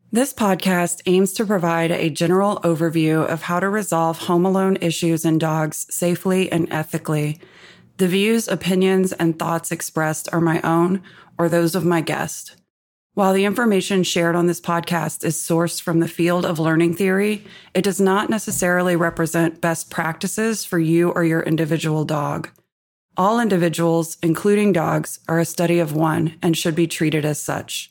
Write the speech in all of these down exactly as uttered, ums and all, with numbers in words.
This podcast aims to provide a general overview of how to resolve home alone issues in dogs safely and ethically. The views, opinions, and thoughts expressed are my own or those of my guest. While the information shared on this podcast is sourced from the field of learning theory, it does not necessarily represent best practices for you or your individual dog. All individuals, including dogs, are a study of one and should be treated as such.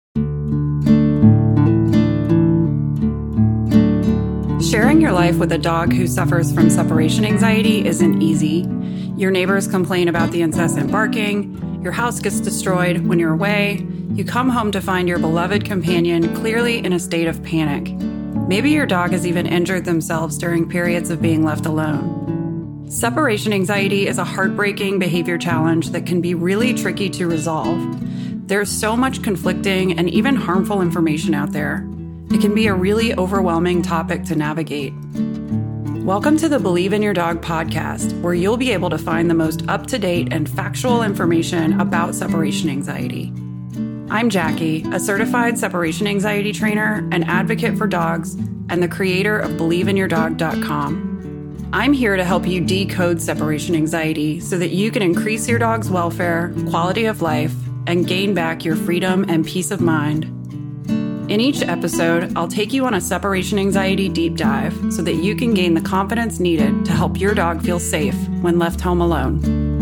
Sharing your life with a dog who suffers from separation anxiety isn't easy. Your neighbors complain about the incessant barking, your house gets destroyed when you're away, you come home to find your beloved companion clearly in a state of panic. Maybe your dog has even injured themselves during periods of being left alone. Separation anxiety is a heartbreaking behavior challenge that can be really tricky to resolve. There's so much conflicting and even harmful information out there. It can be a really overwhelming topic to navigate. Welcome to the Believe in Your Dog podcast, where you'll be able to find the most up-to-date and factual information about separation anxiety. I'm Jackie, a certified separation anxiety trainer, an advocate for dogs, and the creator of believe in your dog dot com. I'm here to help you decode separation anxiety so that you can increase your dog's welfare, quality of life, and gain back your freedom and peace of mind. In each episode, I'll take you on a separation anxiety deep dive so that you can gain the confidence needed to help your dog feel safe when left home alone.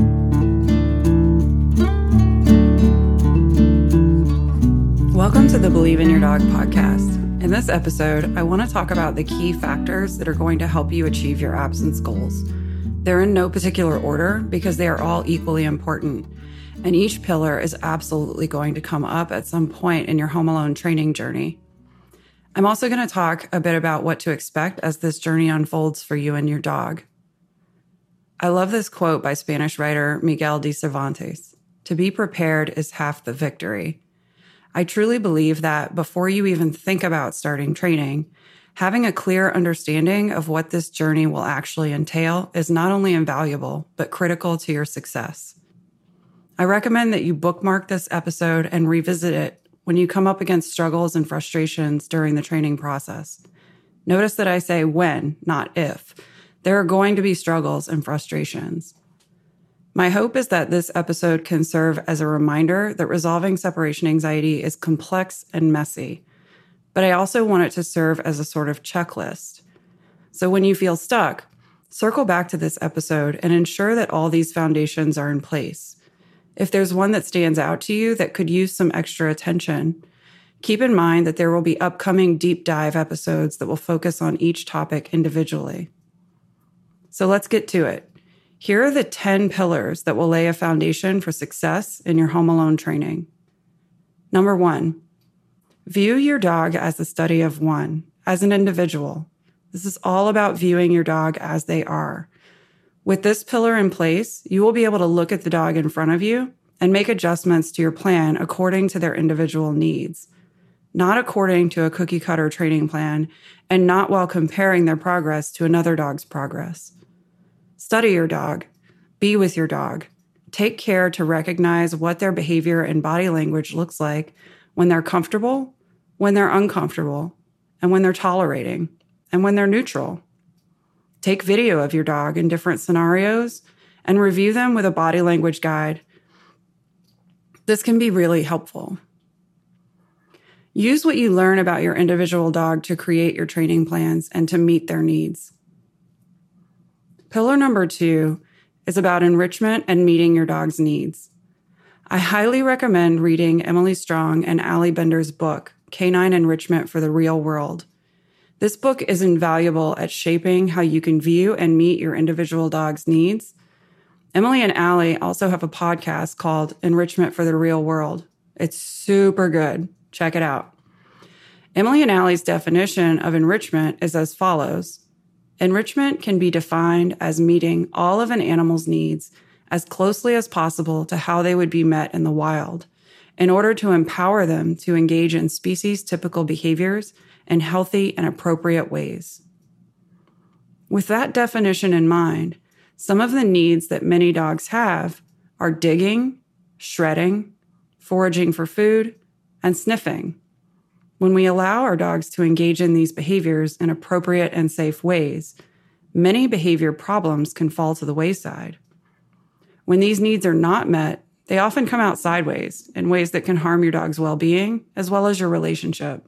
Welcome to the Believe in Your Dog podcast. In this episode, I want to talk about the key factors that are going to help you achieve your absence goals. They're in no particular order because they are all equally important. And each pillar is absolutely going to come up at some point in your home alone training journey. I'm also going to talk a bit about what to expect as this journey unfolds for you and your dog. I love this quote by Spanish writer Miguel de Cervantes: "To be prepared is half the victory." I truly believe that before you even think about starting training, having a clear understanding of what this journey will actually entail is not only invaluable, but critical to your success. I recommend that you bookmark this episode and revisit it when you come up against struggles and frustrations during the training process. Notice that I say when, not if. There are going to be struggles and frustrations. My hope is that this episode can serve as a reminder that resolving separation anxiety is complex and messy, but I also want it to serve as a sort of checklist. So when you feel stuck, circle back to this episode and ensure that all these foundations are in place. If there's one that stands out to you that could use some extra attention, keep in mind that there will be upcoming deep dive episodes that will focus on each topic individually. So let's get to it. Here are the ten pillars that will lay a foundation for success in your home alone training. Number one, view your dog as a study of one, as an individual. This is all about viewing your dog as they are. With this pillar in place, you will be able to look at the dog in front of you and make adjustments to your plan according to their individual needs, not according to a cookie-cutter training plan, and not while comparing their progress to another dog's progress. Study your dog. Be with your dog. Take care to recognize what their behavior and body language looks like when they're comfortable, when they're uncomfortable, and when they're tolerating, and when they're neutral. Take video of your dog in different scenarios and review them with a body language guide. This can be really helpful. Use what you learn about your individual dog to create your training plans and to meet their needs. Pillar number two is about enrichment and meeting your dog's needs. I highly recommend reading Emily Strong and Ali Bender's book, Canine Enrichment for the Real World. This book is invaluable at shaping how you can view and meet your individual dog's needs. Emily and Ali also have a podcast called Enrichment for the Real World. It's super good. Check it out. Emily and Ali's definition of enrichment is as follows. Enrichment can be defined as meeting all of an animal's needs as closely as possible to how they would be met in the wild, in order to empower them to engage in species-typical behaviors in healthy and appropriate ways. With that definition in mind, some of the needs that many dogs have are digging, shredding, foraging for food, and sniffing. When we allow our dogs to engage in these behaviors in appropriate and safe ways, many behavior problems can fall to the wayside. When these needs are not met, they often come out sideways in ways that can harm your dog's well-being as well as your relationship.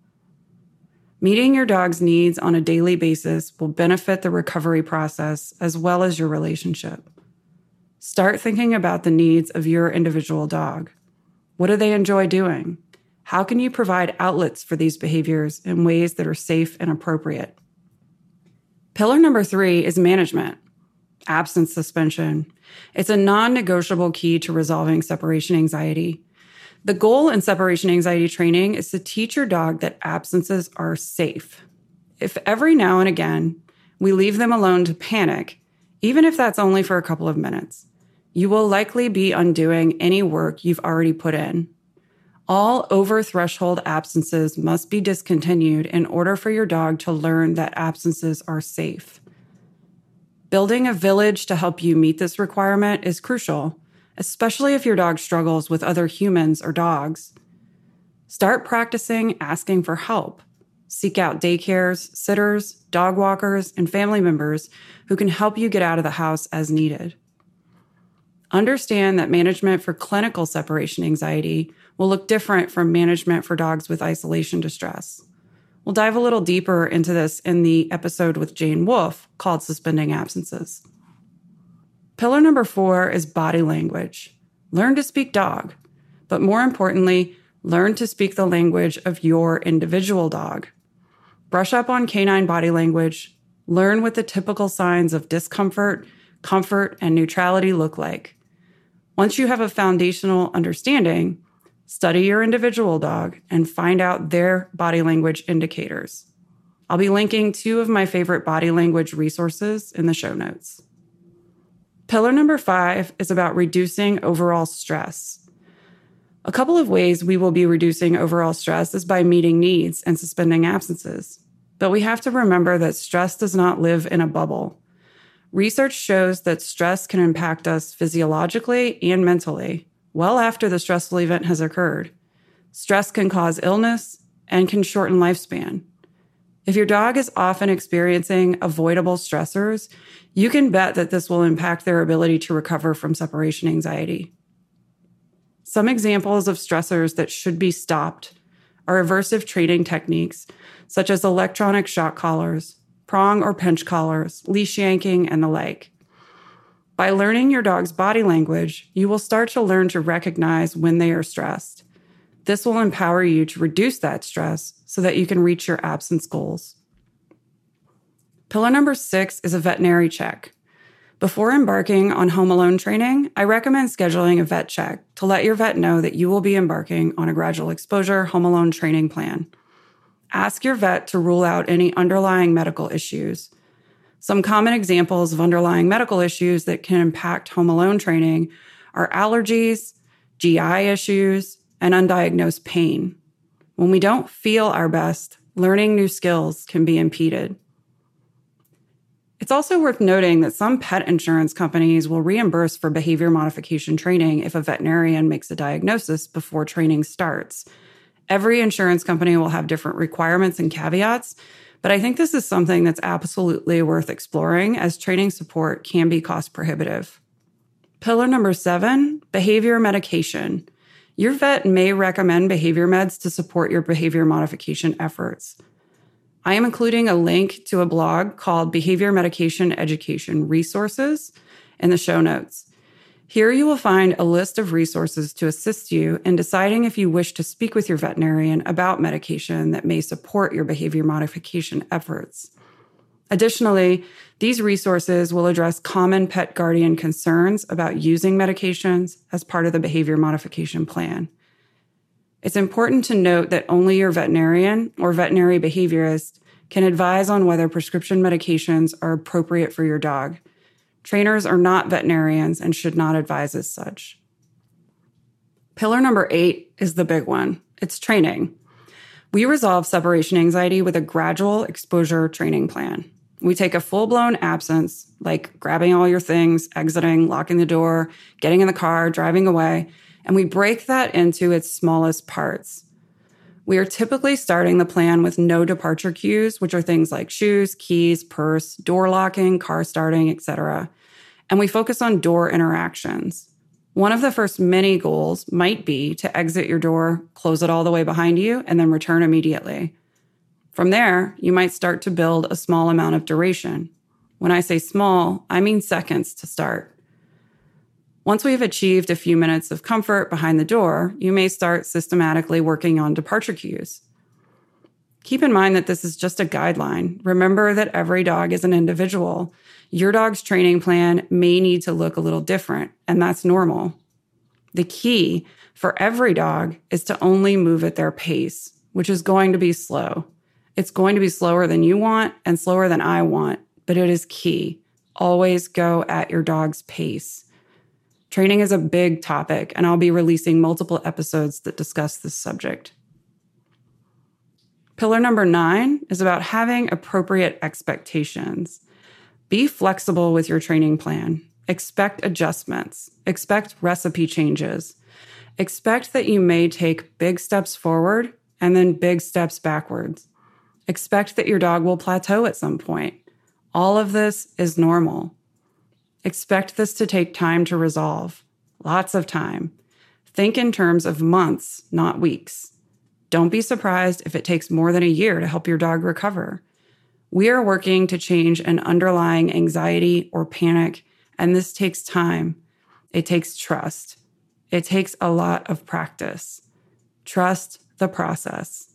Meeting your dog's needs on a daily basis will benefit the recovery process as well as your relationship. Start thinking about the needs of your individual dog. What do they enjoy doing? How can you provide outlets for these behaviors in ways that are safe and appropriate? Pillar number three is management. Absence suspension. It's a non-negotiable key to resolving separation anxiety. The goal in separation anxiety training is to teach your dog that absences are safe. If every now and again we leave them alone to panic, even if that's only for a couple of minutes, you will likely be undoing any work you've already put in. All over-threshold absences must be discontinued in order for your dog to learn that absences are safe. Building a village to help you meet this requirement is crucial, especially if your dog struggles with other humans or dogs. Start practicing asking for help. Seek out daycares, sitters, dog walkers, and family members who can help you get out of the house as needed. Understand that management for clinical separation anxiety will look different from management for dogs with isolation distress. We'll dive a little deeper into this in the episode with Jane Wolfe called Suspending Absences. Pillar number four is body language. Learn to speak dog, but more importantly, learn to speak the language of your individual dog. Brush up on canine body language. Learn what the typical signs of discomfort, comfort, and neutrality look like. Once you have a foundational understanding, study your individual dog and find out their body language indicators. I'll be linking two of my favorite body language resources in the show notes. Pillar number five is about reducing overall stress. A couple of ways we will be reducing overall stress is by meeting needs and suspending absences. But we have to remember that stress does not live in a bubble. Research shows that stress can impact us physiologically and mentally well after the stressful event has occurred. Stress can cause illness and can shorten lifespan. If your dog is often experiencing avoidable stressors, you can bet that this will impact their ability to recover from separation anxiety. Some examples of stressors that should be stopped are aversive training techniques, such as electronic shock collars, prong or pinch collars, leash yanking, and the like. By learning your dog's body language, you will start to learn to recognize when they are stressed. This will empower you to reduce that stress so that you can reach your absence goals. Pillar number six is a veterinary check. Before embarking on home alone training, I recommend scheduling a vet check to let your vet know that you will be embarking on a gradual exposure home alone training plan. Ask your vet to rule out any underlying medical issues. Some common examples of underlying medical issues that can impact home alone training are allergies, G I issues, and undiagnosed pain. When we don't feel our best, learning new skills can be impeded. It's also worth noting that some pet insurance companies will reimburse for behavior modification training if a veterinarian makes a diagnosis before training starts. Every insurance company will have different requirements and caveats, but I think this is something that's absolutely worth exploring as training support can be cost prohibitive. Pillar number seven, behavior medication. Your vet may recommend behavior meds to support your behavior modification efforts. I am including a link to a blog called Behavior Medication Education Resources in the show notes. Here you will find a list of resources to assist you in deciding if you wish to speak with your veterinarian about medication that may support your behavior modification efforts. Additionally, these resources will address common pet guardian concerns about using medications as part of the behavior modification plan. It's important to note that only your veterinarian or veterinary behaviorist can advise on whether prescription medications are appropriate for your dog. Trainers are not veterinarians and should not advise as such. Pillar number eight is the big one. It's training. We resolve separation anxiety with a gradual exposure training plan. We take a full-blown absence, like grabbing all your things, exiting, locking the door, getting in the car, driving away, and we break that into its smallest parts. We are typically starting the plan with no departure cues, which are things like shoes, keys, purse, door locking, car starting, et cetera. And we focus on door interactions. One of the first mini goals might be to exit your door, close it all the way behind you, and then return immediately. From there, you might start to build a small amount of duration. When I say small, I mean seconds to start. Once we've achieved a few minutes of comfort behind the door, you may start systematically working on departure cues. Keep in mind that this is just a guideline. Remember that every dog is an individual. Your dog's training plan may need to look a little different, and that's normal. The key for every dog is to only move at their pace, which is going to be slow. It's going to be slower than you want and slower than I want, but it is key. Always go at your dog's pace. Training is a big topic, and I'll be releasing multiple episodes that discuss this subject. Pillar number nine is about having appropriate expectations. Be flexible with your training plan. Expect adjustments. Expect recipe changes. Expect that you may take big steps forward and then big steps backwards. Expect that your dog will plateau at some point. All of this is normal. Expect this to take time to resolve. Lots of time. Think in terms of months, not weeks. Don't be surprised if it takes more than a year to help your dog recover. We are working to change an underlying anxiety or panic, and this takes time. It takes trust. It takes a lot of practice. Trust the process.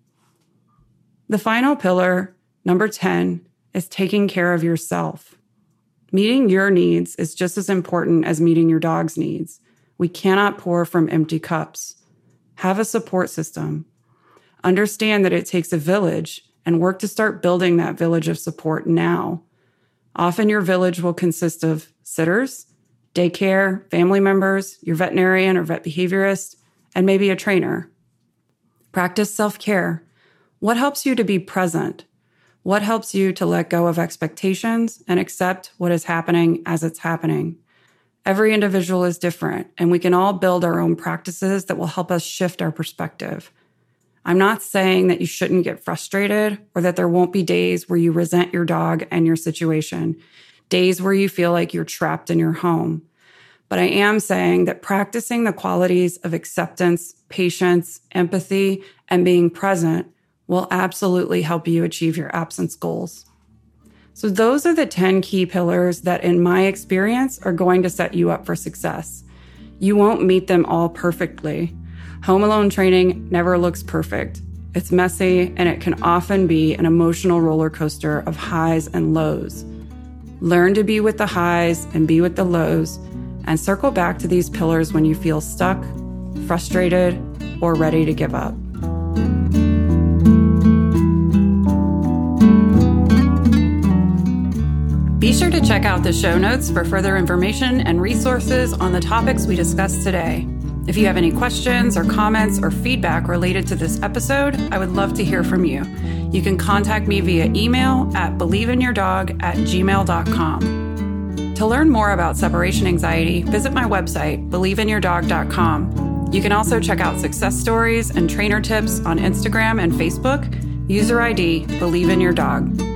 The final pillar, number ten, is taking care of yourself. Meeting your needs is just as important as meeting your dog's needs. We cannot pour from empty cups. Have a support system. Understand that it takes a village and work to start building that village of support now. Often your village will consist of sitters, daycare, family members, your veterinarian or vet behaviorist, and maybe a trainer. Practice self-care. What helps you to be present? What helps you to let go of expectations and accept what is happening as it's happening? Every individual is different, and we can all build our own practices that will help us shift our perspective. I'm not saying that you shouldn't get frustrated or that there won't be days where you resent your dog and your situation, days where you feel like you're trapped in your home. But I am saying that practicing the qualities of acceptance, patience, empathy, and being present will absolutely help you achieve your absence goals. So those are the ten key pillars that, in my experience, are going to set you up for success. You won't meet them all perfectly. Home alone training never looks perfect. It's messy, and it can often be an emotional roller coaster of highs and lows. Learn to be with the highs and be with the lows, and circle back to these pillars when you feel stuck, frustrated, or ready to give up. Be sure to check out the show notes for further information and resources on the topics we discussed today. If you have any questions or comments or feedback related to this episode, I would love to hear from you. You can contact me via email at believeinyourdog at gmail dot com. To learn more about separation anxiety, visit my website, believe in your dog dot com. You can also check out success stories and trainer tips on Instagram and Facebook. User I D, BelieveInYourDog.